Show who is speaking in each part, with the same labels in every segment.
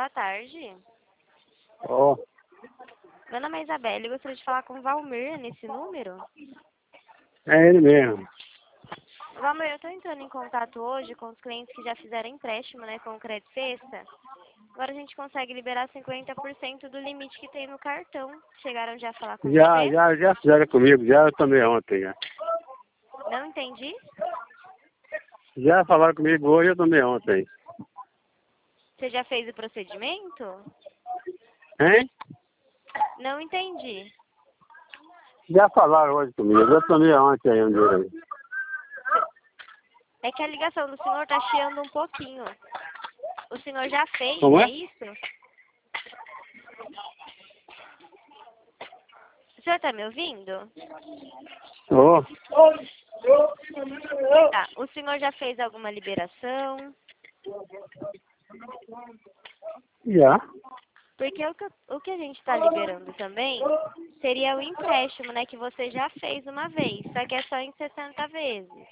Speaker 1: boa tarde.
Speaker 2: Ó,
Speaker 1: Meu nome é Isabela e gostaria de falar com o Valmir nesse número.
Speaker 2: é ele mesmo.
Speaker 1: Valmir, eu estou entrando em contato hoje com os clientes que já fizeram empréstimo, né, com o Crédito Sexta. Agora a gente consegue liberar 50% do limite que tem no cartão. Chegaram já a falar com você?
Speaker 2: Já fizeram comigo, já também ontem, já.
Speaker 1: Não entendi.
Speaker 2: Já falaram comigo hoje, eu também ontem.
Speaker 1: Você já fez o procedimento?
Speaker 2: Hein?
Speaker 1: Não entendi.
Speaker 2: Já falaram hoje comigo, eu também ontem aí, um dia aí.
Speaker 1: É que a ligação do senhor está chiando um pouquinho. O senhor já fez,
Speaker 2: Como é?
Speaker 1: isso? O senhor está me ouvindo?
Speaker 2: Ó,
Speaker 1: Tá. O senhor já fez alguma liberação?
Speaker 2: já.
Speaker 1: Porque o que a gente está liberando também seria o empréstimo, né? Que você já fez uma vez, só que é só em 60 vezes.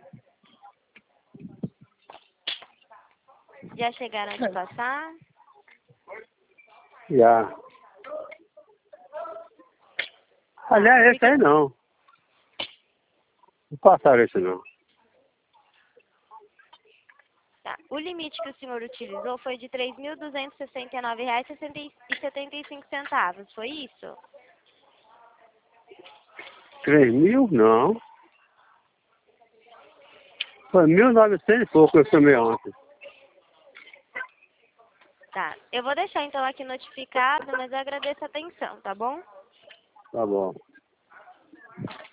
Speaker 1: Já chegaram a te passar?
Speaker 2: Já. Aliás, esse aí não. Não passaram esse não.
Speaker 1: Tá. O limite que o senhor utilizou foi de R$ 3.269,75. Foi isso?
Speaker 2: 3.000? Não. Foi 1.900 e pouco eu tomei ontem.
Speaker 1: Tá. Eu vou deixar então aqui notificado, mas eu agradeço a atenção, tá bom?
Speaker 2: Tá bom.